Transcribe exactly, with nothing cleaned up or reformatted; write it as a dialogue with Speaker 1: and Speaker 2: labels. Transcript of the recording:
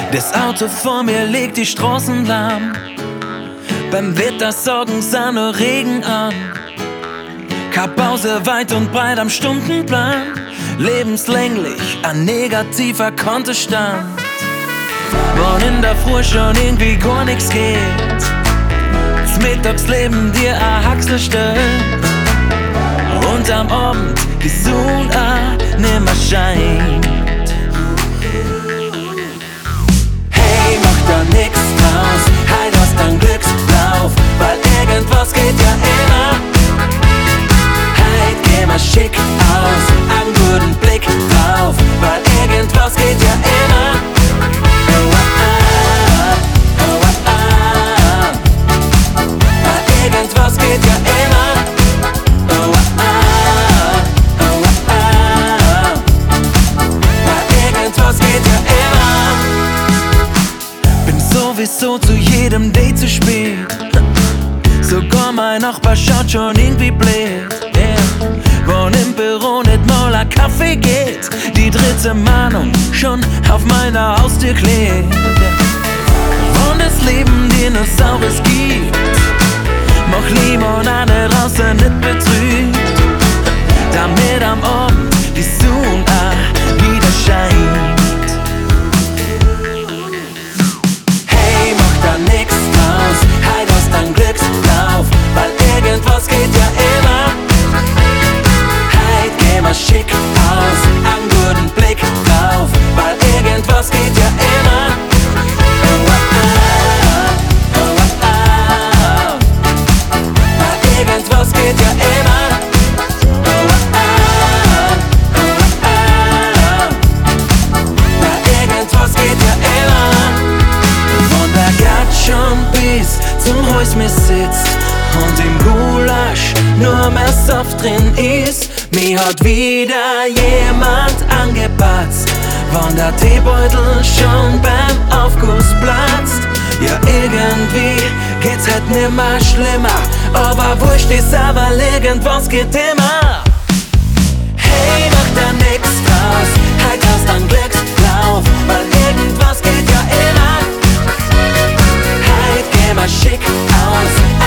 Speaker 1: Das Auto vor mir legt die Straßen lahm. Beim Wetter sorgen sah nur Regen an. Keine Pause weit und breit am Stundenplan. Lebenslänglich ein negativer Kontostand. Wann in der Früh schon irgendwie gar nichts geht, das Mittagsleben dir a Haxel stellt und am Abend die Sonne a nimmer scheint. Hey, mach da nix draus, halt aus dein Glückslauf, weil irgendwas geht ja immer. Halt geh mal schick aus, einen guten Blick drauf, weil irgendwas geht ja immer. Oh, ah, ah, oh, ah, ah. Weil irgendwas geht ja immer. Oh, ah, ah, oh, ah, ah. Weil irgendwas geht ja immer. Bin sowieso zu jedem Date zu spät. Sogar mein Nachbar schaut schon irgendwie blöd. Yeah. Wann im Büro nicht mal ein Kaffee geht, die dritte Mahnung schon auf meiner Haustür klebt. Wann das Leben dir nur Saures gibt, mach Limonade draußen nicht betrübt, damit am Abend die Sonne auch wieder scheint. Hey, mach da nix draus, halt aus dein Glückslauf, weil irgendwas geht ja immer. Halt, geh mal schick aus, einen guten Blick drauf, weil irgendwas geht ja immer. Oh, ah, ah, oh, ah, ah. Weil irgendwas geht ja immer. Oh, ah, ah, oh, ah, ah. Weil irgendwas geht ja immer. Von der Gatschon bis zum Haus mir sitzt und im Gulasch nur mehr Saft drin ist. Mir hat wieder jemand angepatzt, wann der Teebeutel schon beim Aufguss platzt. Ja, irgendwie geht's halt nimmer schlimmer, aber wurscht ist, aber irgendwas geht immer. Hey, mach da nix draus, halt aus dein Glückslauf, weil irgendwas geht ja immer. Halt, geh mal schick aus,